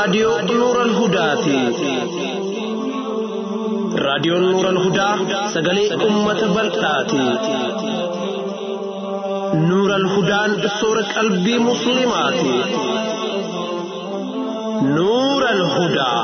raadiyoo Nuural Hudaati. Raadiyoon Nuural Hudaa sagalee uummata bal'aati. Nuural Hudaan soora qalbii musliimaati. Nuural Hudaa.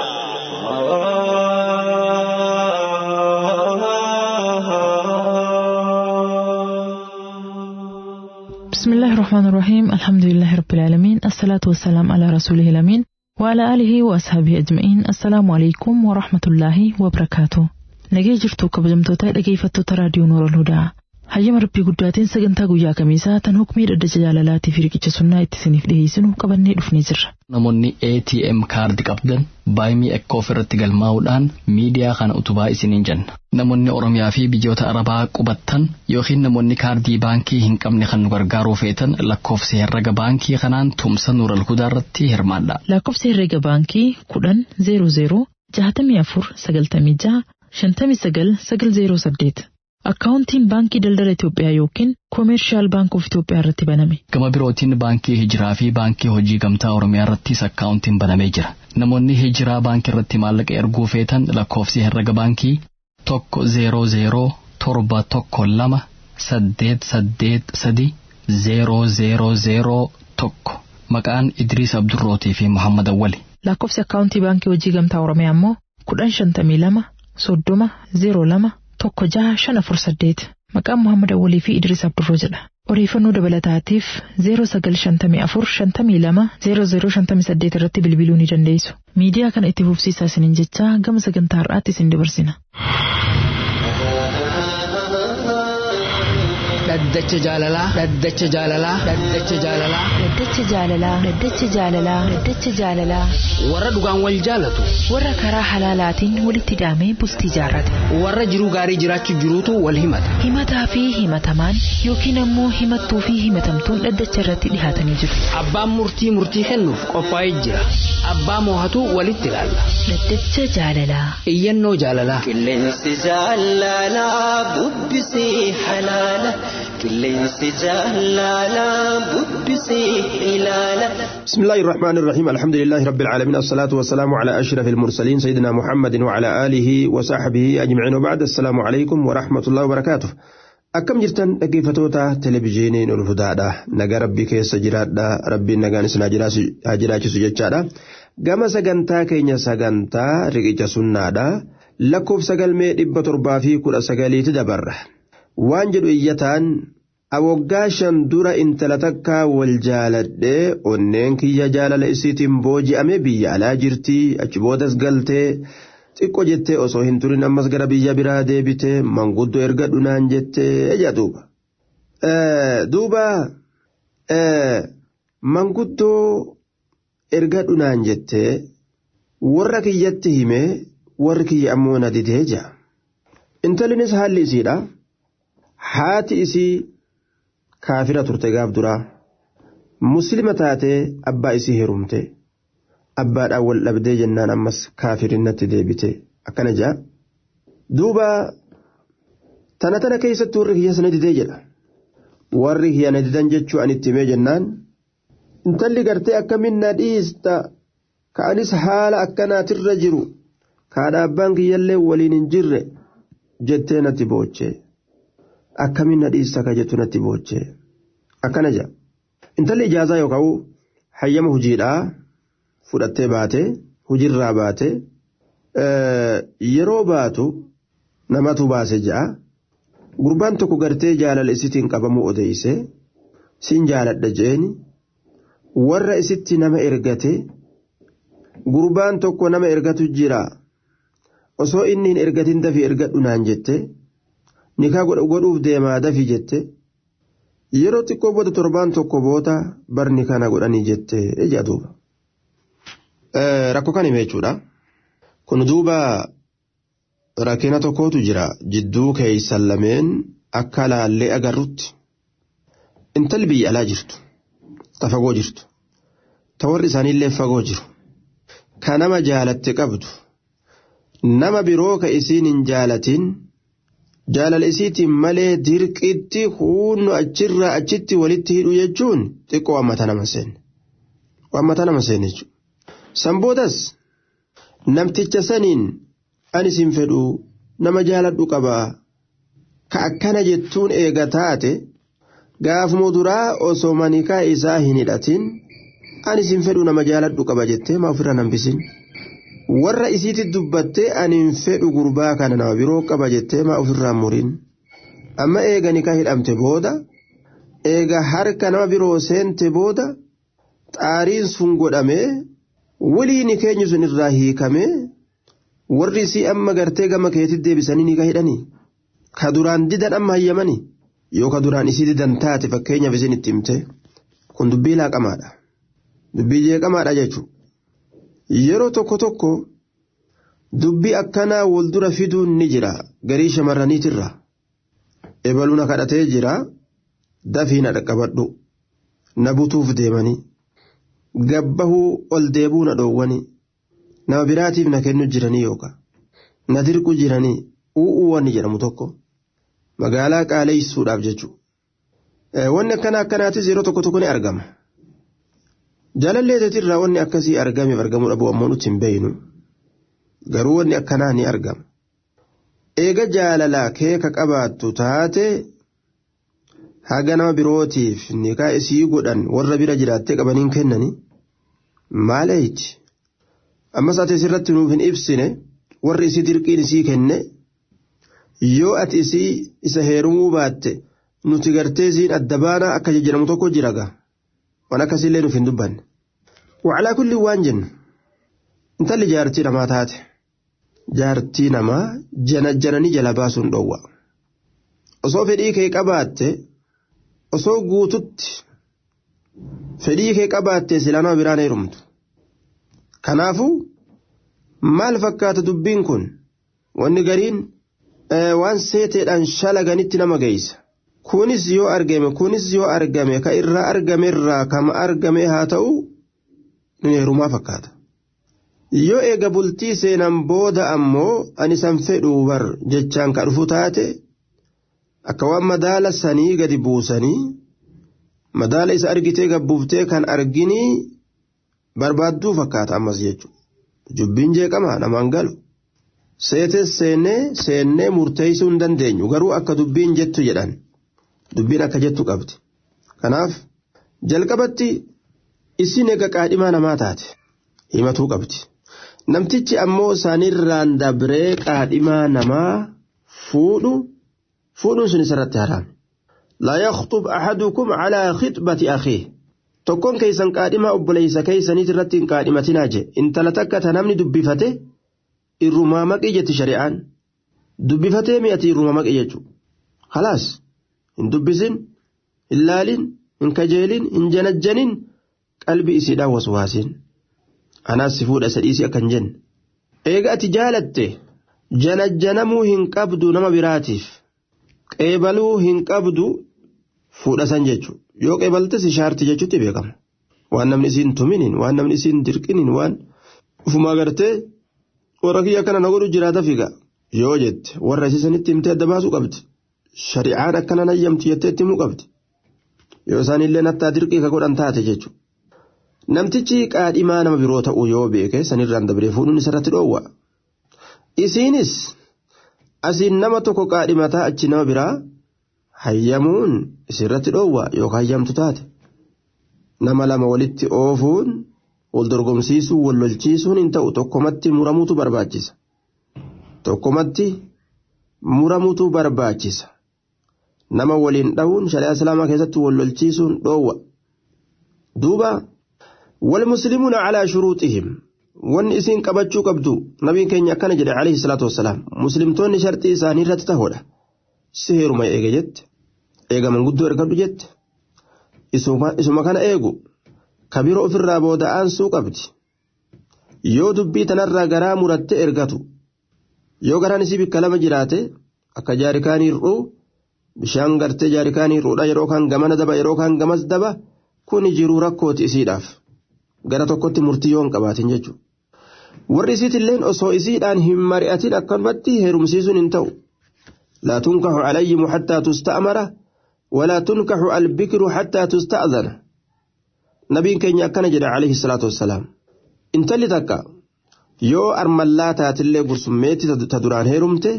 بسم الله الرحمن الرحيم الحمد لله رب العالمين الصلاة والسلام على رسوله الأمين وعلى آله وأصحابه أجمعين السلام عليكم ورحمة الله وبركاته نجي جرتو كبجمتوتا نجي فتوتا راديو نور الهدى حجم ربي قدواتين سجنتا قويا كميسا تنهكمي رد جلالاتي في ركيتش سنة اتسنيف لهيسنو قبني دفنيزر namoonni ATM kaardii qabdan baay'ee akka ofirratti galmaa'uudhaan miidiyaa kana utubaa isiniin jenna. Namoonni Oromiyaa fi biyyoota Arabaa qubattan yookiin namoonni kaardii baankii hin qabne kan nu gargaaruu feetan lakkoofsa herrega baankii kanaan tumsa Nuural Hudaa irratti hirmaadha. Lakkoofsa herrega baankii 1000 64 96 59 908. Akkaawuntiin baankii daldala Itoophiyaa yookiin Commercial Bank of Itoophiyaa irratti baname. Gama birootiin baankii Hijiraa fi baankii hojii gamtaa Oromiyaa irrattis akkaawuntiin banamee jira. Namoonni Hijiraa baankii irratti maallaqa erguu feetan lakkoofsi herrega baankii 100121288300001 maqaan Idriis Abdurrootii fi Muhammad Awwali. Lakkoofsi akkaawuntii baankii hojii gamtaa Oromiyaa immoo 1052 30 02 1648 maqaan Muhammad Awwalii fi Idriis Abdurroo jedha. Odeeffannoo dabalataatiif 0954520058 irratti bilbiluu ni dandeessu. Miidiyaa kana itti fufsiisaa isiniin jechaa gama sagantaa har'aatti isin dabarsina. Daddacha jaalalaa daddacha jaalalaa daddacha jaalalaa daddacha jaalalaa daddacha jaalalaa daddacha jaalalaa warra dhugaan wal jaalatu warra karaa halaalaatiin walitti hidhamee bultii jaarrate warra jiruu gaarii jiraachuu jiruutu wal himata himataa fi himatamaan yookiin ammoo himattuu fi himatamtuun daddacha irratti dhihaatanii jiru. Abbaan murtii kennuuf qophaa'ee jira abbaa moohatu walitti ilaalla daddacha jaalalaa iyyannoo jaalalaa qilleensi jaalalaa bubbisii halaala. بسم الله الرحمن الرحيم الحمد لله رب العالمين الصلاة والسلام على أشرف المرسلين سيدنا محمد وعلى آله وصحبه أجمعين وبعد السلام عليكم ورحمة الله وبركاته أكم جرتن أكيفتوتا تلفزيونين الهدى نجا ربي كيس جرادا ربي نجا نسنا جراش سجدا جما سجنتا كينيا سجنتا رجع سنادا لكوب سجل مي دبة تربافي كل سجلي تدبر waan jedhu iyyataan awoggaashan dura intala takka wal jaaladhee onneen kiyya jaalala isiitiin booji'ame biyya alaa jirtii achi boodas galtee xiqqoo jettee osoo hin turin ammas gara biyya biraa deebitee manguddoo erga dhunaan jettee jedhuuba. Manguddoo erga dhunaan jettee warra kiyyatti himee warri kiyya ammoo na didee jira. Intalinis haalli isiidha. Haati isii kaafira turte gaaf duraa muslima taatee abbaa isii heerumte abbaadhaan wal dhabdee jennaan ammas kaafirinnatti deebite akkana jaa duuba tana keessatti warri kiyya sana didee jedha warri kiyya na didan jechuu ani itti himee jennaan intalli gartee akkamiin na dhiista ka'anis haala akkanaatirra jiru kaadha abbaan kiyyallee waliin hin jirre jettee natti boochee. Akkamiin na dhiista ka jettu natti boochee akkana jaa intalli ijaazaa yookaan hayyama hojiidhaa fudhattee baate hojiirraa baate yeroo baatu namatu baase jaa gurbaan tokko gartee jaalala isitiin qabamuu odeeyse siin jaaladha jeeni warra isitti nama ergate gurbaan tokko nama ergatu jira osoo inni hin ergatin dafii ergadhu naan jette. Nikaa godhuuf deemaa dafi jette yeroo xiqqoo booda torbaan tokko boota barni kana godhanii jette ejaa duuba. Rakkoo kan hime jechuudha. Kun duuba rakkina tokkotu jira jidduu keeysan lameen akka laallee agarrutti. Intalli biyya alaa jirtu ta fagoo jirtu ta warri isaaniillee fagoo jiru ka nama jaalatte qabdu nama biroo ka isiin hin jaalatin. Jaalala isiitiin malee dirqitti hunnu achirraa achitti walitti hidhu jechuun xiqqoo wammata nama seenne jechuudha. Samboodas namticha saniin ani sin fedhu nama jaaladhu qabaa ka akkana jettuun eega taate gaafuma duraa osoo manikaa isaa hin hidhatin ani sin fedhu nama jaaladhu qaba jettee maa ofirra nambisin warra isiitti dubbattee ani hin fedhu gurbaa kana nama biroo qaba jettee maa ofirraa murin amma eega nikaa hidhamte booda eega harka nama biroo seente booda xaariin sun godhamee walii ni keenyu sun irraa hiikamee warri isii amma gartee gama keetti deebisanii nikaa hidhanii ka duraan didan amma hayyamanii yoo ka duraan isii didan taate fakkeenyaaf isin itti himte kun dubbii laaqamaadha dubbii jeeqamaadha jechuudha yeroo tokko tokko dubbii akkanaa wal dura fiduun ni jira garii shamarraniitirra ebaluuna kadhatee jira dafii na dhaqqabadhu na butuuf deemanii gabbahuu ol deebuu na dhoowwanii nama biraatiif na kennu jiranii yookaan na dirqu jiranii u'uuwwan jedhamu tokko magaalaa qaaleessuudhaaf jechuudha wanni akkanaatis yeroo tokko tokko ni argama jaalalleetirraa wanni akkasii argameef argamuu dhabu ammoo nuti hin beeynu garuu wanni akkanaa ni argama eega jaalalaa keeka qabaattu taate haga nama birootiif nikaa isii godhan warra bira jiraattee qabaniin kennanii maaleeyti ammas ati isirratti nuuf hin ibsine warri isii dirqiin isii kenne yoo ati isii isa heerumuu baatte nuti gartee isiin adda baanaa akka jedhamu tokko jiraga waan akkasiillee nuuf hin dubbanne wacalaa kulli waan jennu intalli jaartii namaa taate jaartii namaa jananii jala baasuun dhoowwa osoo fedhii kee qabaatte osoo guututti fedhii kee qabaatte silaa nama biraan heerumtu kanaafuu maal fakkaata dubbiin kun wanni gariin waan seeteedhaan shalaganitti nama geessa kunis yoo argame ka irraa argamerraa kama argame haa ta'u ni heerumaa fakkaata yoo eega bultii seenan booda ammoo ani san fedhuu bar jechaan ka dhufu taate akka waan madaala sanii gadi buusanii madaala isa argitee gabbuuftee kan arginii barbaadduu fakkaata ammas jechuudha jubbiin jeeqama namaan galu seetes seennee murteessuu hin dandeenyu garuu akka dubbiin jettu jedhan dubbiin akka jettu qabdi kanaaf jalqabatti isin eega qaadhimaa namaa taate himatuu qabdi namtichi ammoo isaanirraan dabree qaadhimaa namaa fuudhuun sun isarratti haraam laa yakhtub ahadukum calaa khitbati akhiih tokkoon keeysan qaadhimaa obboleeysa keeysaniit irratti hin qaadhimatinaa je intala takka ta namni dubbifate irrumaa maqii jetti shari'aan dubbifatee mi'ati irrumaa maqii jechuu khalaas hin dubbisin hin laalin hin kajeelin hin janajjanin qalbii isiidhaan waswaasin anaas si fuudha isa dhiisii akkan jenne eega ati jaalatte janajjanamuu hin qabdu nama biraatiif qeebaluu hin qabdu fuudhasan jechuu yoo qeebalte si shaarti jechuutti beekama waan namni isiin tuminin waan namni isiin dirqinin waan ufumaa gartee warra kiyya akkana na godhu jiraata figa yoo jette warra isiisanitti himtee adda baasuu qabdi shari'aan akkana nayyamti jettee itti himuu qabdi yoo isaanillee nattaa dirqii ka godhan taate jechuudha namtichi qaadhimaa nama biroo ta'uu yoo beeke sanirraan dabree fuudhuun isarratti dhoowwa isiinis asiin nama tokko qaadhimataa achi nama biraa hayyamuun isirratti dhoowwa yookaan hayyamtu taate nama lama walitti oofuun wal dorgomsiisuun wal lolchiisuun hin ta'u tokkomatti muramuutu barbaachisa nama waliin dha'uun shari'aa islaamaa keessatti wal lolchiisuun dhoowwa duuba wal muslimuuna calaa shuruuxihim wanni isiin qabachuu qabdu nabiin keenya akkana jedhe alayhi salaatu wassalaam muslimtoonni sharxii isaanii irratti tahoodha si heeruma eege jette eega manguddoo ergadhu jette isuma kana eegu kabiroo ofirraa booda aansuu qabdi yoo dubbii tanarraa garaa muratte ergatu yoo garaan isii bikka lama jiraate akka jaarikaanii hir'uu bishaan gartee jaarikaanii hir'uudha yeroo kaan gamana daba yeroo kaan gamas daba kuni jiruu rakkooti isiidhaaf gara tokkotti murtii yoo hin qabaatin jechuudha warri isiitilleen osoo isiidhaan hin mari'atin akkanumatti heerumsiisuun hin ta'u laa tunkaxu alayyimu hattaa tusta'mara walaa tunkaxu albikru hattaa tusta'zana nabiin keenya akkana jedha alayhi salaatu wassalaam intalli takka yoo armallaa taatillee gursummeetti ta duraan heerumte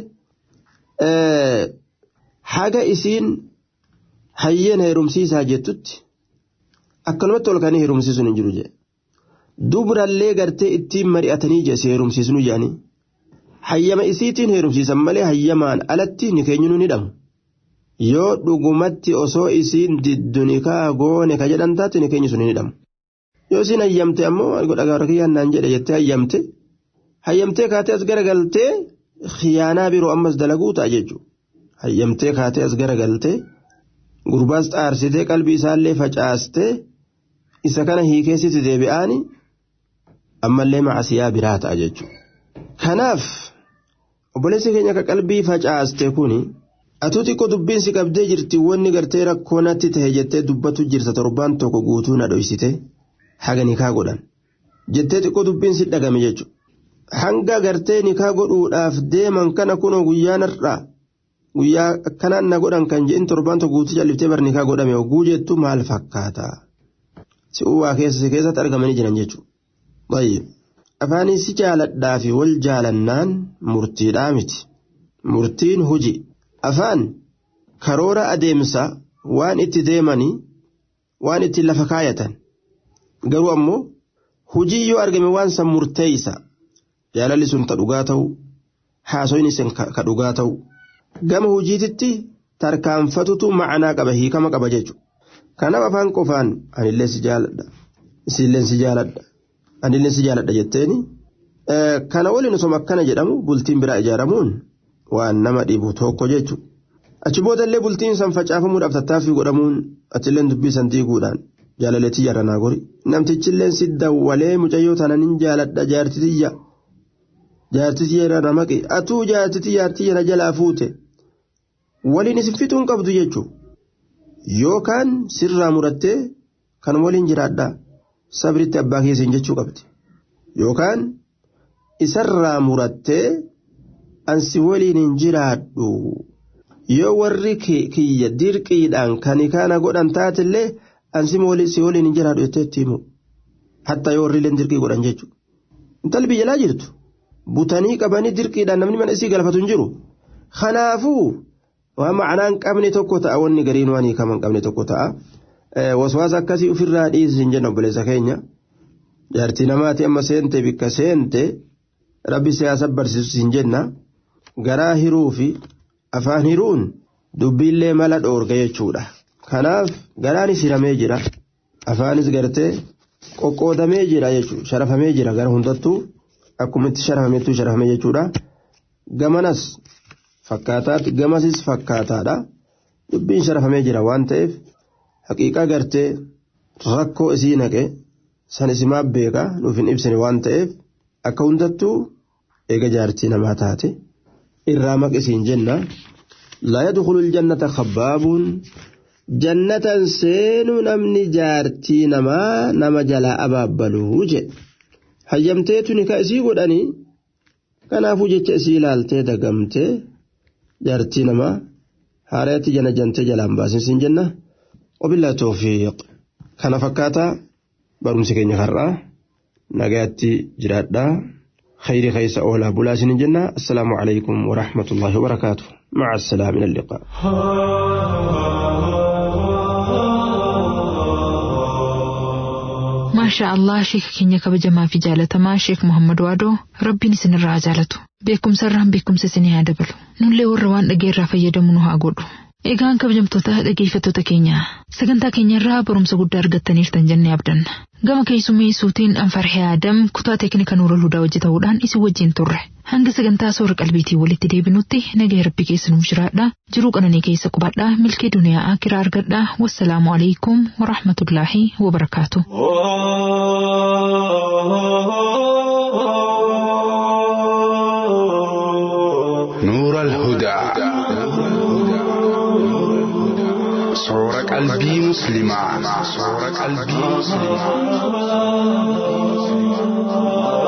haga isiin hayyeen heerumsiisaa jettutti akkanumatti ol kanii heerumsiisuun hin jiru jedhe dubrallee gartee ittiin mari'atanii jesse heerumsiisnu jedhanii hayyama isiitiin heerumsiisan malee hayyamaan alatti ni keenyu ni dhamu yoo dhugumatti osoo isiin diddu nikaa goone ka jedhan taate ni keenyu sun ni dhamu yoo isiin hayyamte ammoo godhagaa kiyyaan naan jedhe jettee hayyamtee kaatee as garagaltee khiyaanaa biroo ammas dalaguu ta'a jechuudha hayyamtee kaatee as garagaltee gurbaas xaarsitee qalbii isaallee facaastee isa kana hiikeessitti deebi'aani ammallee macasiyaa biraa ta'a jechuudha kanaaf obboleessi keenya ka qalbii facaaste kuni atuu xiqqoo dubbiin si qabdee jirti wanni gartee rakkoo natti ta'e jettee dubbatu jirta torbaan tokko guutuu na dhoysite haga nikaa godhan jettee xiqqoo dubbiin si dhagame jechuudha hanga gartee nikaa godhuudhaaf deeman kana kunoo guyyaa akkanaan na godhan kan jedhin torbaan tokko guutuu jalliftee bar nikaa godhame oguu jettu maal fakkaata si uwwaa keessatti argamanii jiran jechuudha baay'ee. Afaanii si jaaladhaa fi wal jaalannaan murtiidhaa miti. Murtiin hojii. Afaan karoora adeemsa waan itti deemanii waan itti lafa kaayatan. Garuu ammoo hojii yoo argame waan san murteeysa. Jaalalli sun ta dhugaa ta'u haasoyni sun ka dhugaa ta'u. Gama hojiititti tarkaanfatutu ma'anaa qaba hiikama qaba jechuudha. Kanaaf afaan qofaan anillee si jaaladha. Isillee si jaaladha. Anillee si jaaladha jetteeni kana waliin osoo akkana jedhamu bultiin biraa ijaaramuun waan nama dhibu tokko jechuudha. Achi boodallee bultiin san facaafamuudhaaf tattaaffii godhamuun atillee dubbii san diiguudhaan jaalaleetii yaranaa gori namtichillee si dawwalee mucayyoo tananin jaaladha jaartitiyya irra maqi atuu jaartitiyya na jalaa fuute waliin isin fixuun qabdu jechuudha. Yookaan sirraa murattee kan waliin jiraadhaa. Sabritti abbaa keessan jechuu qabdi yookaan isarraa murattee ansi waliin hin jiraadhu yoo warri kiyya dirqiidhaan kan kana godhan taatillee ansi waliin hin jiraadhu jettee himu hatta yoo warri illee dirqii godhan jechuudha. Intalli biyya laa jirtu butanii qabanii dirqiidhaan namni mana isii galfatu hin jiru kanaafuu waan ma'anaan qabne tokko ta'a wanni gariin waan hiikaman qabne tokko ta'a. Waswaasa akkasii ofirraa dhiisin jenna obboleessa keenya jaartii namaati amma seente bikka seente rabbi siyaasa barsiisu hin jenna garaa hiruu fi afaan hiruun dubbiillee mala dhoorga jechuudha. Kanaaf garaanis hiramee jira afaanis gartee qoqqoodamee jira jechuudha sharafamee jira gara hundattuu akkuma itti sharafameettuu sharafamee jechuudha. Gamanas fakkaataatti gamasis fakkaataadha dubbiin sharafamee jira waan ta'eef. Haqiiqaa gartee rakkoo isii naqe san isimaa beeka nuuf hin ibsine waan ta'eef akka hundattuu eega jaartii namaa taate irraa maqisiin jenna laa yadkhulul jannata khabbaabuun jannatan seenuu namni jaartii namaa nama jalaa abaabbaluu jedhe hayyamteetu nikaa isii godhanii kanaafuu jecha isii ilaaltee dagamtee jaartii namaa haareetti jana jantee jalaan baasinsiin jenna. وبالله توفيق كان فكاتا برمسك نخرا نجاتي جرادا خير خيس أولا بلاسين الجنة السلام عليكم ورحمة الله وبركاته مع السلامة من اللقاء ما شاء الله شيخ كينيا كبجما في جالة ما شيخ محمد وادو ربي نسن الرجالته بكم سرهم بكم سسني هذا بلو نولي وروان أجير رافيا دمنوها قولو Egaan kabajamtoota dhaggeeffattoota keenya sagantaa keenya irraa barumsa guddaa argattaniirtan jennee abdanna gama keessummeessuutiin Anfarhee Adam kutaa teeknika Nuurul Hudaa hojjetamuudhaan isin wajjin turre hanga sagantaa soora qalbiitii walitti deebinutti nagaa rabbi keessa nuuf jiraadhaa jiruu qananii keessa qubadhaa milkee duniyaa aakiraa argadhaa wassalaamu alaikum warahmatullaahi wabarakaatu. Nuurul Hudaa صورة قلبي مسلمة